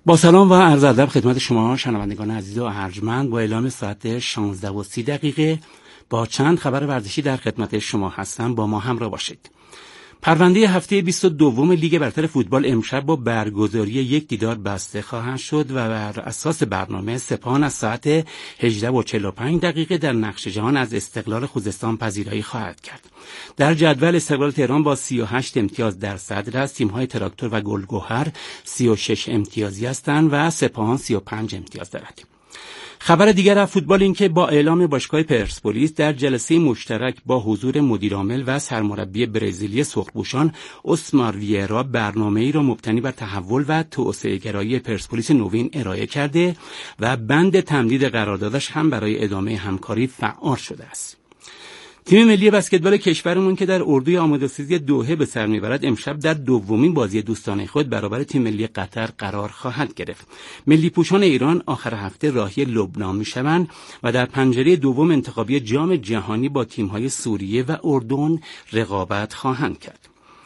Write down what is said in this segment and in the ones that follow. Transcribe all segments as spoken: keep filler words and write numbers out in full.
با سلام و عرض ادب خدمت شما شنوندگان عزیز و ارجمند، با اعلام ساعت شانزده و سی دقیقه با چند خبر ورزشی در خدمت شما هستم. با ما همراه باشید. پرونده هفته بیست و دو لیگ برتر فوتبال امشب با برگزاری یک دیدار بسته خواهد شد و بر اساس برنامه سپاهان از ساعت هجده و چهل و پنج دقیقه در نقش جهان از استقلال خوزستان پذیرایی خواهد کرد. در جدول استقلال تهران با سی و هشت امتیاز در صدر است. تیم‌های تراکتور و گلگهر سی و شش امتیازی هستند و سپاهان سی و پنج امتیاز دارد. خبر دیگر از فوتبال این که با اعلام باشگاه پرسپولیس در جلسه مشترک با حضور مدیرعامل و سرمربی برزیلی سرخپوشان اسمار ویرا برنامه‌ای را مبتنی بر تحول و توسعه‌گرایی پرسپولیس نوین ارائه کرده و بند تمدید قراردادش هم برای ادامه همکاری فعال شده است. تیم ملی بسکتبال کشورمون که در اردوی آماده‌سازی دوحه به سر میبرد امشب در دومین بازی دوستانه خود برابر تیم ملی قطر قرار خواهد گرفت. ملی پوشان ایران آخر هفته راهی لبنان میشوند و در پنجره دوم انتخابی جام جهانی با تیم‌های سوریه و اردن رقابت خواهند کرد.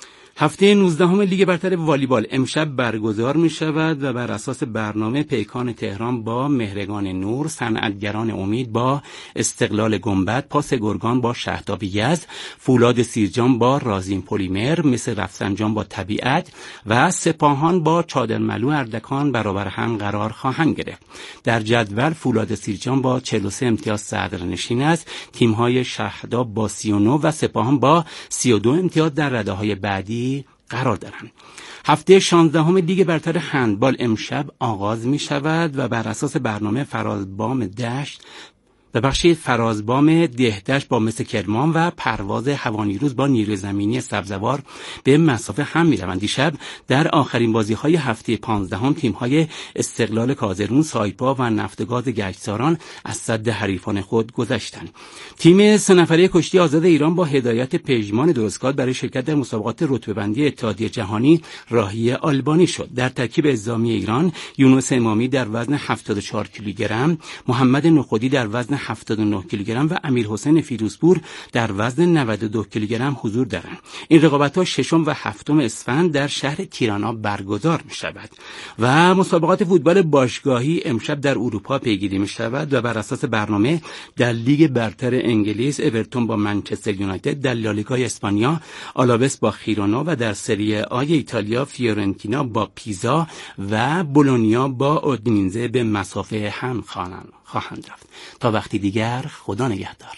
هفته نوزدهم لیگ برتر والیبال امشب برگزار می شود و بر اساس برنامه پیکان تهران با مهرگان نور، صنعتگران امید با استقلال گنبد، پاس گرگان با شهداب یزد، فولاد سیرجان با رازین پلیمر، مصر رفسنجان با طبیعت و سپاهان با چادرملو اردکان برابر هم قرار خواهند گرفت. در جدول فولاد سیرجان با چهل و سه امتیاز صدرنشین است. تیم‌های شهداب با سی و نه و سپاهان با سی و دو امتیاز در رده‌های بعدی قرار دارند. هفته شانزدهم لیگ برتر هندبال امشب آغاز می شود و بر اساس برنامه فرازبام دشت و بخشی فرازبام دهدشت با مس کرمان و پرواز هوانیروز با نیروی زمینی سبزوار به مسافه هم می روند. دیشب در آخرین بازی های هفته پانزدهم تیم های استقلال کازرون، سایپا و نفتگاز گچساران از سد حریفان خود گذشتند. تیم سه نفره کشتی آزاد ایران با هدایت پژمان درستگاد برای شرکت در مسابقات رتبه‌بندی اتحادیه جهانی راهی آلبانی شد. در ترکیب اعزامی ایران یونس امامی در وزن هفتاد و چهار کیلوگرم، محمد نخودی در وزن هفتاد و نه کیلوگرم و امیرحسین فیروزپور در وزن نود و دو کیلوگرم حضور دارند. این رقابت‌ها ششم و هفتم اسفند در شهر تیرانا برگزار می‌شود و مسابقات فوتبال باشگاهی امشب در اروپا پیگیری می‌شود و بر اساس برنامه در لیگ برتر انگلیس اورتون با منچستر یونایتد، در لالیگا اسپانیا آلاوس با خیرونا و در سری آ ایتالیا فیورنتینا با پیزا و بولونیا با اودینزه به مسافه هم خواهند خواهند رفت. تا وقتی دیگر خدا نگهدار.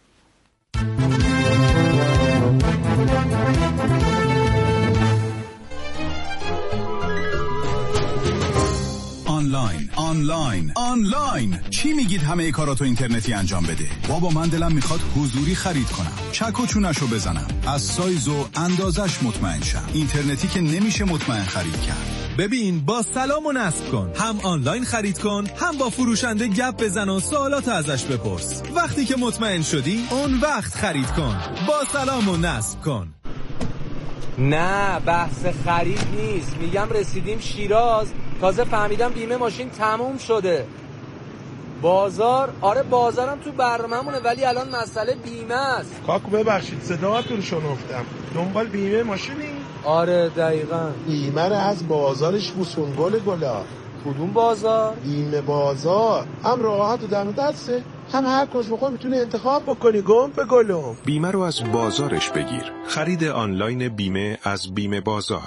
آنلاین آنلاین آنلاین چی میگید همه کاراتو اینترنتی انجام بده؟ بابا من دلم میخواد حضوری خرید کنم، چک و چونشو بزنم، از سایز و اندازش مطمئن شم. اینترنتی که نمیشه مطمئن خرید کرد. ببین با سلام و نصب کن، هم آنلاین خرید کن، هم با فروشنده گپ بزن و سوالات ازش بپرس. وقتی که مطمئن شدی اون وقت خرید کن. با سلام و نصب کن. نه بحث خرید نیست، میگم رسیدیم شیراز، تازه فهمیدم بیمه ماشین تموم شده. بازار، آره بازارم تو برنامه‌مونه ولی الان مسئله بیمه است. کاکو ببخشید صداتون رو شنفتم، دنبال بیمه ماشینی؟ آره دقیقاً. بیمه رو از بازارش بوسون گل گلا. کدوم بازار؟ بیمه بازار، هم راحت و دم دسته، هم هر کس بخواد میتونه انتخاب بکنی. گم به گلم. بیمه رو از بازارش بگیر. خرید آنلاین بیمه از بیمه بازار.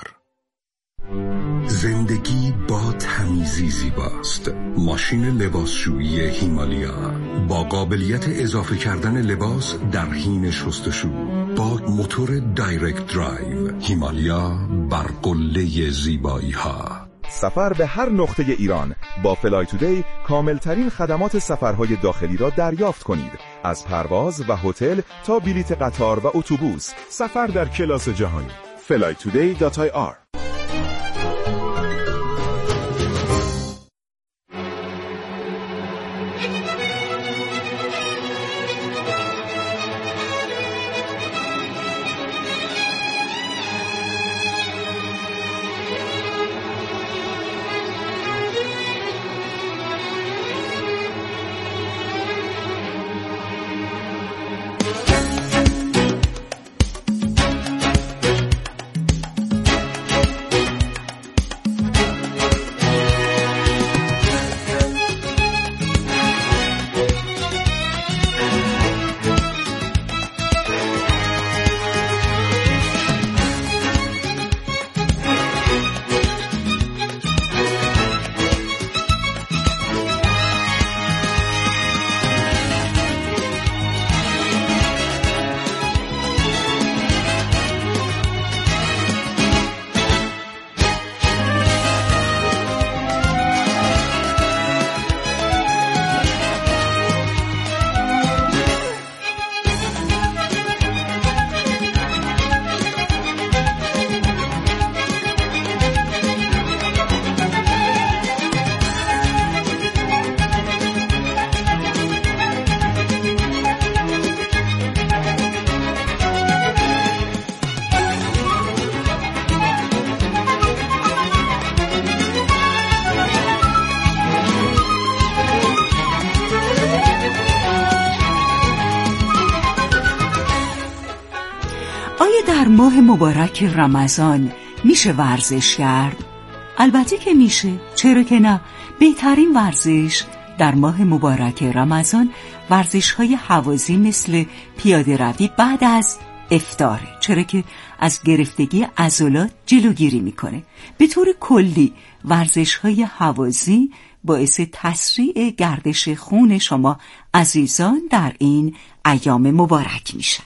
زندگی با تمیزی زیباست. ماشین لباسشویی هیمالیا با قابلیت اضافه کردن لباس در حین شستشو با موتور دایرکت درایو. هیمالیا بر قله زیبایی ها. سفر به هر نقطه ایران با فلای تودی کاملترین خدمات سفرهای داخلی را دریافت کنید. از پرواز و هتل تا بلیط قطار و اتوبوس، سفر در کلاس جهانی. فلای تودی دات آی آر. در ماه مبارک رمضان میشه ورزش کرد؟ البته که میشه، چرا که نه. بهترین ورزش در ماه مبارک رمضان ورزش‌های هوازی مثل پیاده روی بعد از افطاره، چرا که از گرفتگی عضلات جلوگیری میکنه. به طور کلی ورزش‌های هوازی باعث تسریع گردش خون شما عزیزان در این ایام مبارک میشن.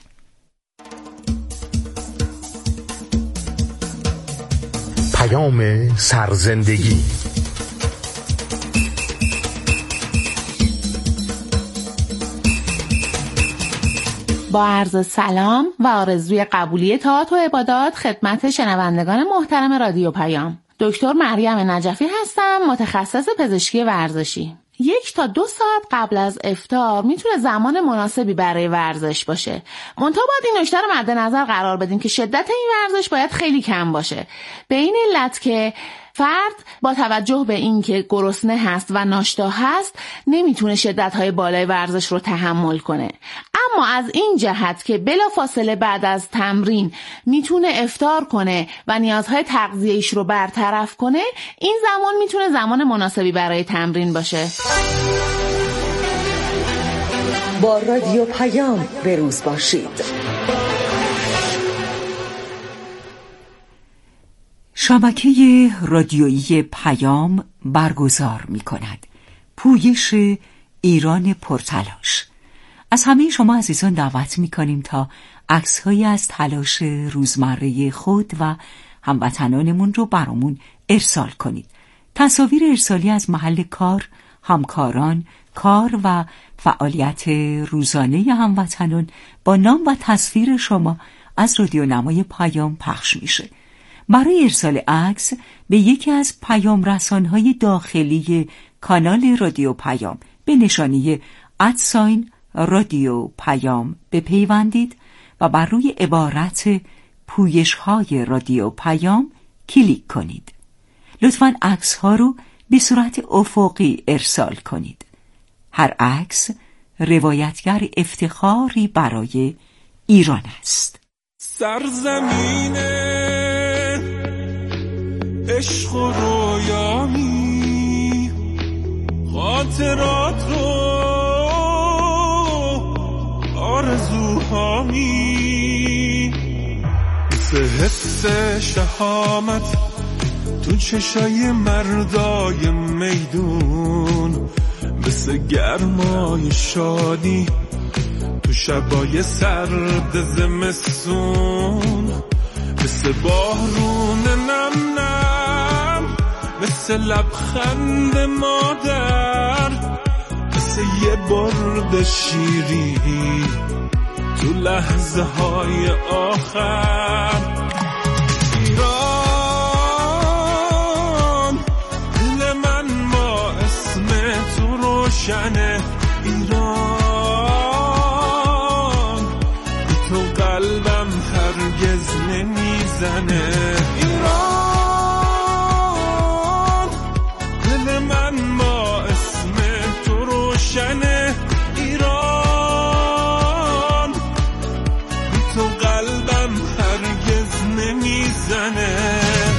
پیام سرزندگی. با عرض سلام و آرزوی قبولی طاعات و عبادات خدمت شنوندگان محترم رادیو پیام. دکتر مریم نجفی هستم، متخصص پزشکی ورزشی. یک تا دو ساعت قبل از افطار میتونه زمان مناسبی برای ورزش باشه. منتها باید این نکته رو مد نظر قرار بدیم که شدت این ورزش باید خیلی کم باشه، به این علت که فرد با توجه به این که گرسنه هست و ناشتا هست نمیتونه شدت‌های بالای ورزش رو تحمل کنه. اما از این جهت که بلافاصله بعد از تمرین میتونه افطار کنه و نیازهای تغذیه‌ایش رو برطرف کنه، این زمان میتونه زمان مناسبی برای تمرین باشه. با رادیو پیام به روز باشید. شبکه رادیویی پیام برگزار می کند پویش ایران پرتلاش. از همه شما عزیزان دعوت می کنیم تا عکس‌هایی از تلاش روزمره خود و هموطنانمون رو برامون ارسال کنید. تصاویر ارسالی از محل کار، همکاران، کار و فعالیت روزانه هموطنان با نام و تصویر شما از رادیو نمای پیام پخش میشه. برای ارسال عکس به یکی از پیام رسانهای داخلی کانال رادیو پیام به نشانی ادساین رادیو پیام بپیوندید و بر روی عبارت پویش‌های رادیو پیام کلیک کنید. لطفاً عکس‌ها رو به صورت افقی ارسال کنید. هر عکس روایتگر افتخاری برای ایران است. سرزمین عشق و رویانی، خاطرات رو آرزوهامی، مثل حس شهامت تو چشای مردای میدون، مثل گرمای شادی تو شبای سرد زمستون، مثل بارون نم نم، مثل لبخند مادر، مثل یه برد شیری تو لحظه های آخر. ایران دل من با اسم تو روشنه، ایران بی تو قلبم هرگز نمیزنه. ایران دل من با اسم تو روشنه، ایران بی تو قلبم هرگز نمیزنه.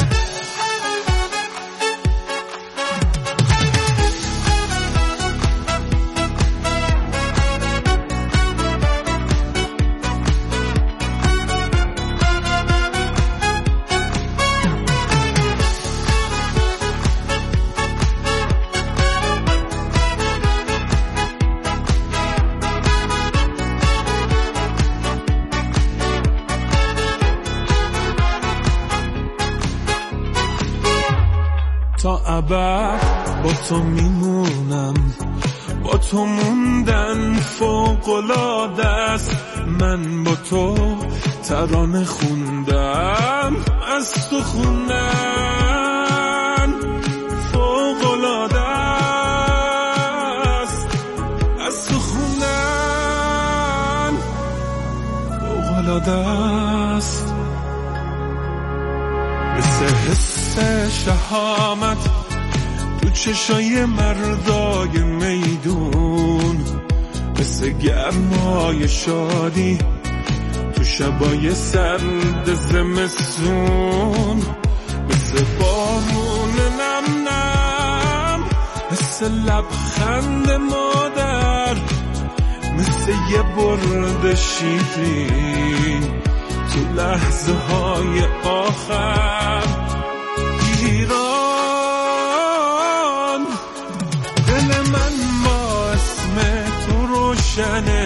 تا ابد با تو میمونم، با تو موندن فوق‌العاده است. من با تو ترانه خوندم، از تو خوندن فوق‌العاده است. از تو خوندن فوق‌العاده است. مثل حس شهامت تو چشای مردای میدون، مثل گرمای شادی تو تو شبای سرد زمستون، مثل بارون نم نم، مثل لبخند مادر، مثل یه برد شیرین تو لحظه های آخر. ایران دل من با اسم تو روشنه،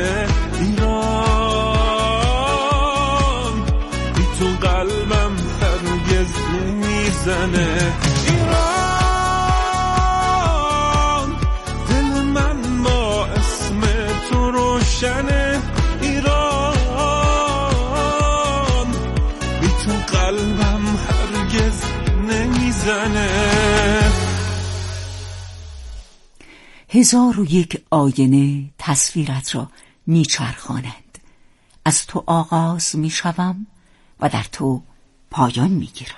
ایران بی تو قلبم هرگز نمیزنه. ایران دل من با اسم تو روشنه، ایران بی تو قلبم هرگز نمیزنه. هزار و یک آینه تصویرت را میچرخانند. از تو آغاز میشوم و در تو پایان میگیرم.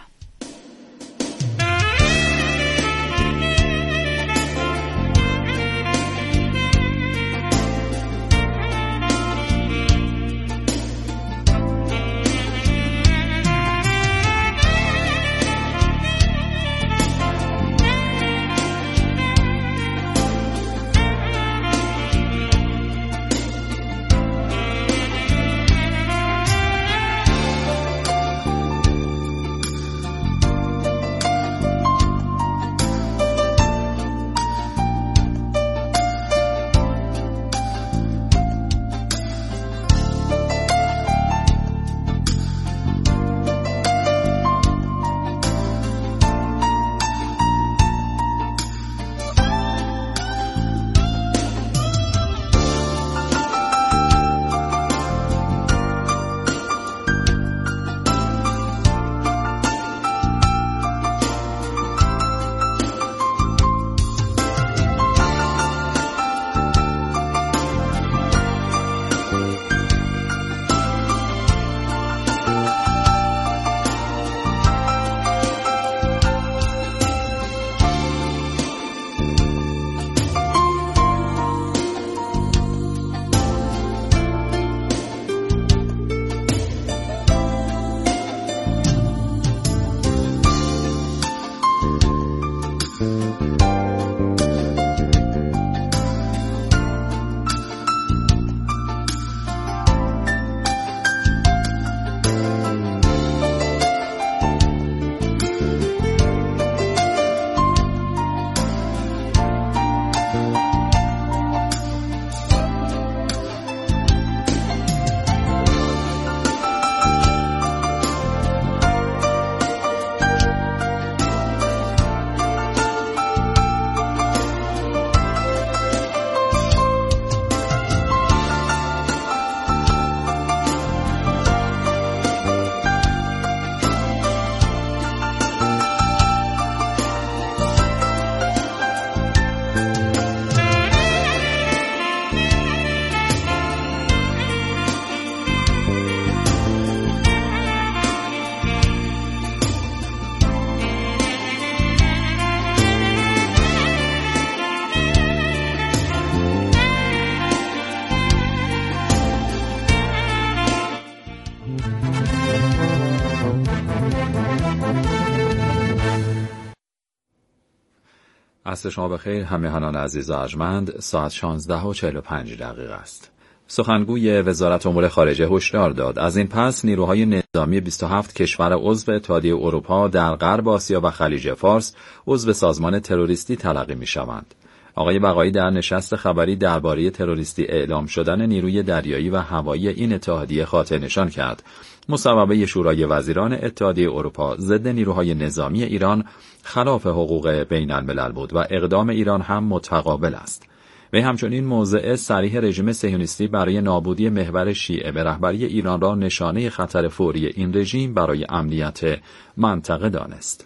عصر شما بخیر همیهنان عزیز و ارجمند. ساعت شانزده و چهل و پنج دقیقه است. سخنگوی وزارت امور خارجه هشدار داد از این پس نیروهای نظامی بیست و هفت کشور عضو اتحادیه اروپا در غرب آسیا و خلیج فارس عضو سازمان تروریستی تلقی می‌شوند. آقای بقایی در نشست خبری درباره تروریستی اعلام شدن نیروی دریایی و هوایی این اتحادیه خاطر نشان کرد مصوبه شورای وزیران اتحادیه اروپا ضد نیروهای نظامی ایران خلاف حقوق بین الملل بود و اقدام ایران هم متقابل است. و همچنین موضع صریح رژیم صهیونیستی برای نابودی محور شیعه به رهبری ایران را نشانه خطر فوری این رژیم برای امنیت منطقه دانست.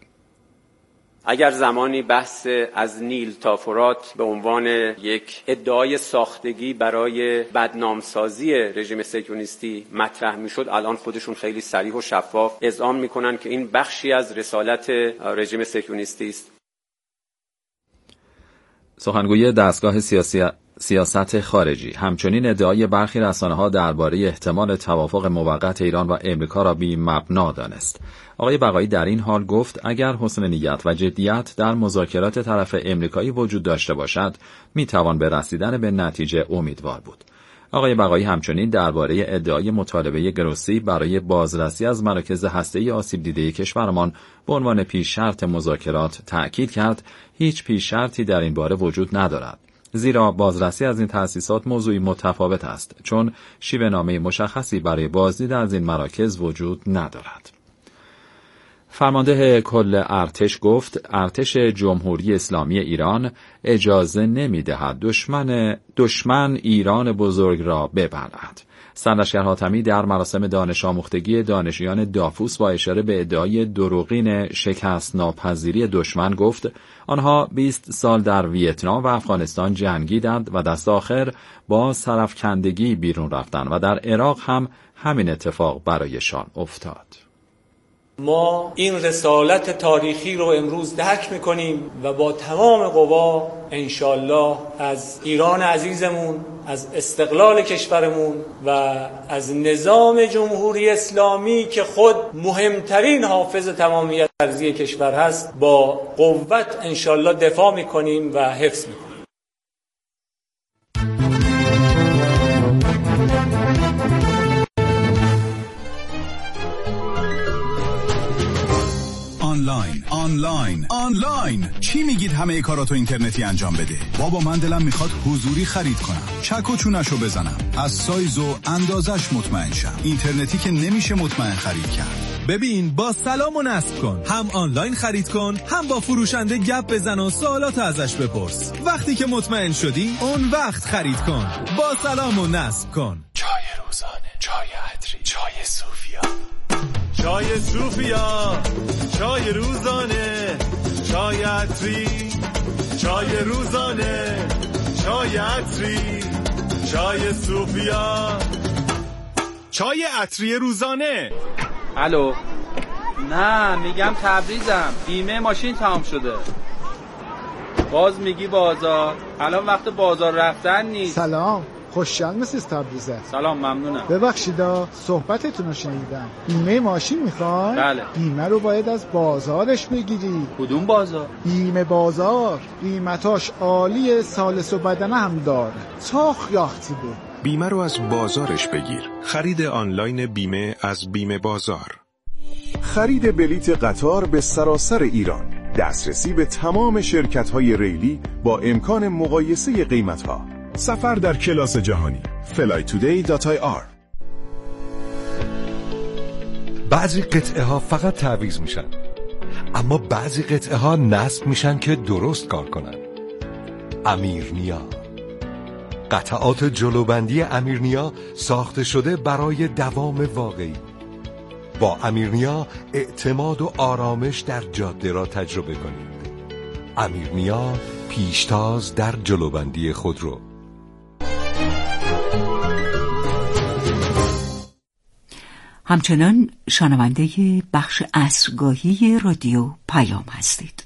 اگر زمانی بحث از نیل تا فرات به عنوان یک ادعای ساختگی برای بدنامسازی رژیم صهیونیستی مطرح میشد، الان خودشون خیلی صریح و شفاف اذعان میکنن که این بخشی از رسالت رژیم صهیونیستی است. سخنگوی دستگاه سیاسی سیاست خارجی همچنین ادعای برخی رسانه‌ها درباره احتمال توافق موقت ایران و امریکا را بی مبنا دانست. آقای بقایی در این حال گفت اگر حسن نیت و جدیت در مذاکرات طرف امریکایی وجود داشته باشد میتوان به رسیدن به نتیجه امیدوار بود. آقای بقایی همچنین درباره ادعای مطالبه گروسی برای بازرسی از مراکز هسته‌ای آسیب دیده کشورمان به عنوان پیش شرط مذاکرات تأکید کرد هیچ پیش شرطی در این باره وجود ندارد، زیرا بازرسی از این تأسیسات موضوعی متفاوت است چون شیوه نامه مشخصی برای بازدید از این مراکز وجود ندارد. فرمانده کل ارتش گفت ارتش جمهوری اسلامی ایران اجازه نمی‌دهد دشمن دشمن ایران بزرگ را ببلعد. سرلشکر حاتمی در مراسم دانش آموختگی دانشجویان دافوس با اشاره به ادعای دروغین شکست ناپذیری دشمن گفت آنها بیست سال در ویتنام و افغانستان جنگیدند و دست آخر با سرافکندگی بیرون رفتند و در عراق هم همین اتفاق برایشان افتاد. ما این رسالت تاریخی رو امروز درک میکنیم و با تمام قوا انشالله از ایران عزیزمون، از استقلال کشورمون و از نظام جمهوری اسلامی که خود مهمترین حافظ تمامیت ارضی کشور هست با قوت انشالله دفاع میکنیم و حفظ میکنیم. آنلاین آنلاین آنلاین چی میگید همه کاراتو اینترنتی انجام بده؟ بابا من دلم میخواد حضوری خرید کنم، چک و چونشو بزنم، از سایز و اندازش مطمئن شم. اینترنتی که نمیشه مطمئن خرید کرد. ببین با سلام و نصب کن، هم آنلاین خرید کن هم با فروشنده گپ بزن و سوالات ازش بپرس. وقتی که مطمئن شدی اون وقت خرید کن. با سلام و نصب کن. چای روزانه، چای عطری، چای صوفیا، چای صوفیا، چای روزانه، چای عطری، چای روزانه، چای عطری، چای صوفیا، چای عطری روزانه. الو، نه میگم تبریزم، بیمه ماشین تمام شده. باز میگی بازار، الان وقت بازار رفتن نیست. سلام، خوشحال مسیز تبریزه. سلام، ممنونم. ببخشیدا صحبتتون رو شنیدم. بیمه ماشین میخوای؟ بله. بیمه رو باید از بازارش بگیری. کدوم بازار؟ بیمه بازار، قیمتاش عالیه، سالس و بدنه هم داره. چاخ یاختی بود. بیمه رو از بازارش بگیر. خرید آنلاین بیمه از بیمه بازار. خرید بلیت قطار به سراسر ایران، دسترسی به تمام شرکت‌های ریلی با امکان مقایسه قیمت‌ها. سفر در کلاس جهانی. فلای تودی دات آی آر. بعضی قطعه ها فقط تعویض میشن، اما بعضی قطعه ها نصب میشن که درست کار کنن. امیرنیا، قطعات جلوبندی امیرنیا ساخته شده برای دوام واقعی. با امیرنیا اعتماد و آرامش در جاده را تجربه کنید. امیرنیا، پیشتاز در جلوبندی خودرو. همچنان شنونده بخش عصرگاهی رادیو پیام هستید.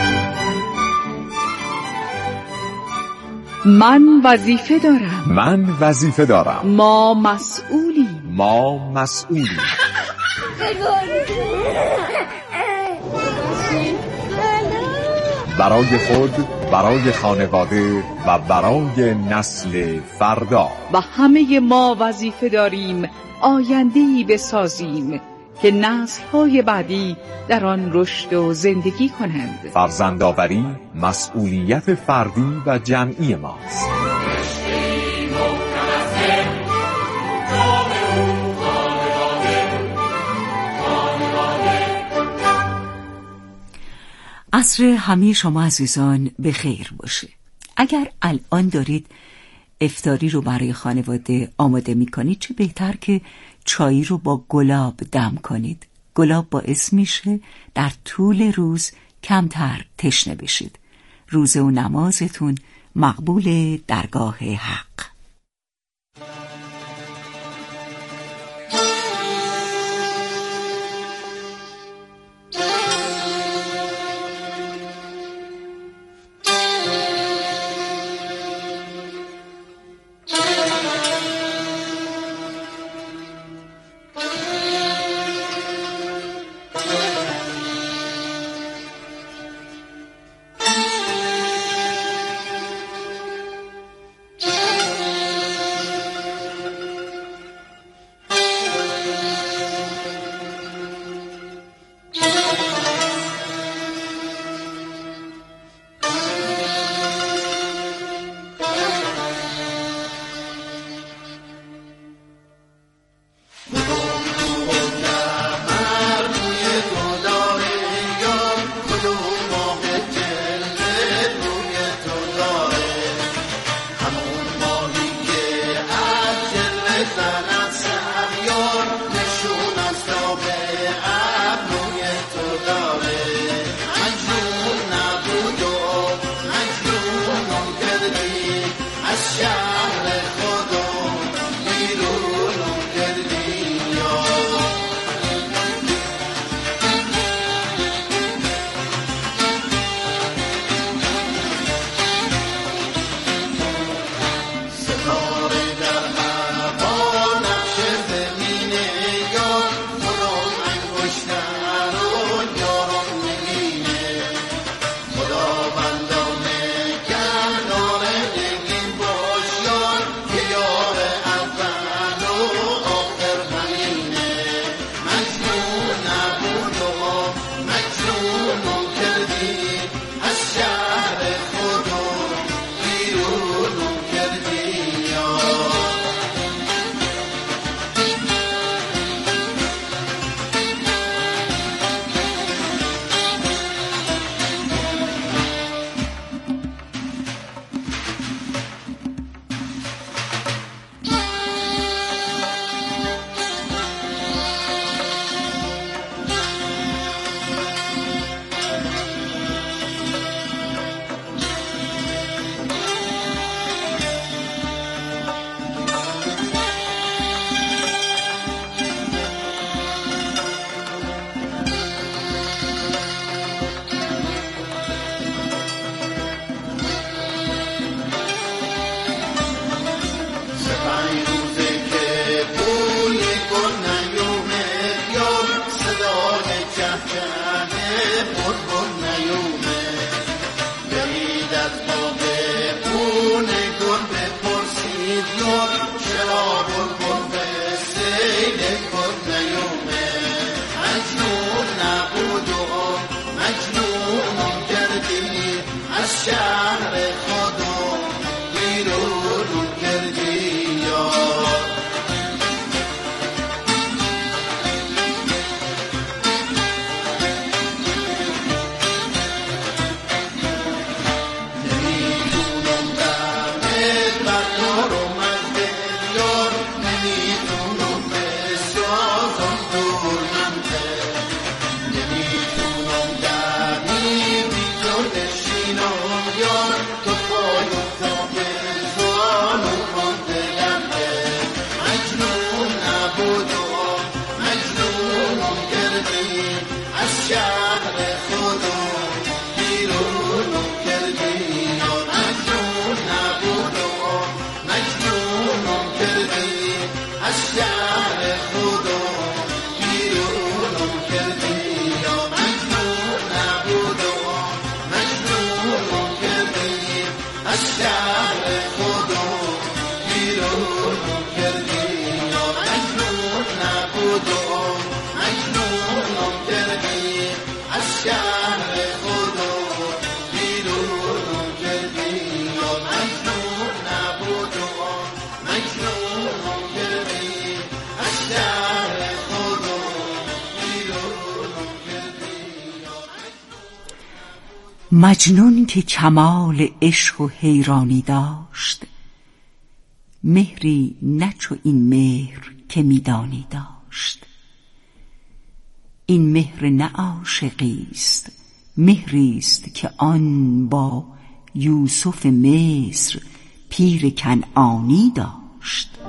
من وظیفه دارم. من وظیفه دارم. ما مسئولیم. ما مسئولیم. برای خود، برای خانواده و برای نسل فردا. و همه ما وظیفه داریم آینده‌ای بسازیم که نسل‌های بعدی در آن رشد و زندگی کنند. فرزندآوری مسئولیت فردی و جمعی ماست. عصر همه شما عزیزان به خیر باشه. اگر الان دارید افطاری رو برای خانواده آماده می کنید، چه بهتر که چای رو با گلاب دم کنید. گلاب باعث میشه در طول روز کمتر تشنه بشید. روزه و نمازتون مقبول درگاه حق. کردی از شهر خودم بیرون کردی یا ستاره در هوا نقش زمینه یا خودم انگشتر و یارم نگینه خداوندم کنار نگین باش یار که یار اول و آخر همینه مجنون نبود و مجنونم کردی از شهر خودم بیرونم کردی یا سپنج روزه که بوی گل نیومه یار صدای چهچه بلبل نیومه برید از باغ بون گل بپرسید یار چرا بلبل به سیل گل نیومه مجنون نبود و مجنونم کردی از شهر خودم بیرونم کردی یا نمیتونم دمت بردارم از دل یار نمیتونم بسازم دور منته نمیتونم دمی بی تو نشینم یار تو پای افتاد زانو کن دلمه مجنون نبود و مجنونم کردی از شهر خودم بیرونم کردی یا مجنون نبود و مجنونم کردی از شهر خودم بیرونم کردی یا مجنون نبود و مجنونم کردی از شهر خودم بیرونم کردی یا مجنون نبود و مجنونم کردی از شهر خودم بیرونم کردی یا مجنون نبود و مجنونم کردی از شهر خودم بیرونم کردی مجنون که کمال عشق و حیرانی داشت مهری نه چو این مهر که میدانی داشت این مهر نه عاشقی است مهری است که آن با یوسف مصر پیر کنعانی داشت